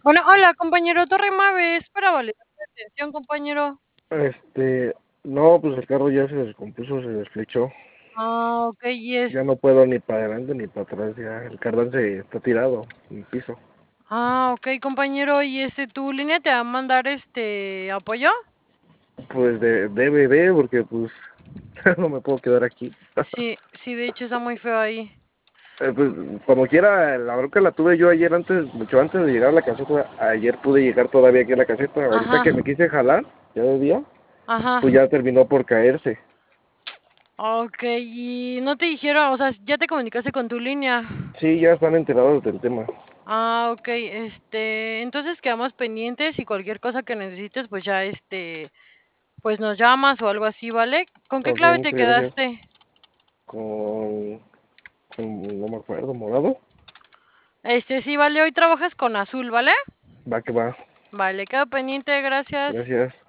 Bueno, hola, compañero Torre Mave, es para validar la atención, compañero. Este, no, pues el carro ya se descompuso, se desflechó. Ah, ok, Ya no puedo ni para adelante ni para atrás, ya el cardán se está tirado en el piso. ok, compañero, y tu línea te va a mandar apoyo. Pues debe de, porque pues no me puedo quedar aquí. Sí, sí, de hecho está muy feo ahí. Pues como quiera, la bronca la tuve yo ayer antes, mucho antes de llegar a la caseta. Ayer pude llegar todavía aquí a la caseta. Ahorita Ajá, que me quise jalar, ya de día, ajá. pues ya terminó por caerse. Ok, y no te dijeron, o sea, ya te comunicaste con tu línea. Sí, ya están enterados del tema. Ok, entonces quedamos pendientes y cualquier cosa que necesites, pues ya, pues nos llamas o algo así, ¿vale? ¿Con qué Ok, clave te muchas gracias. quedaste? Con, no me acuerdo, morado. Sí, vale, hoy trabajas con azul, ¿vale? Va que va. Vale, quedo pendiente, gracias. Gracias.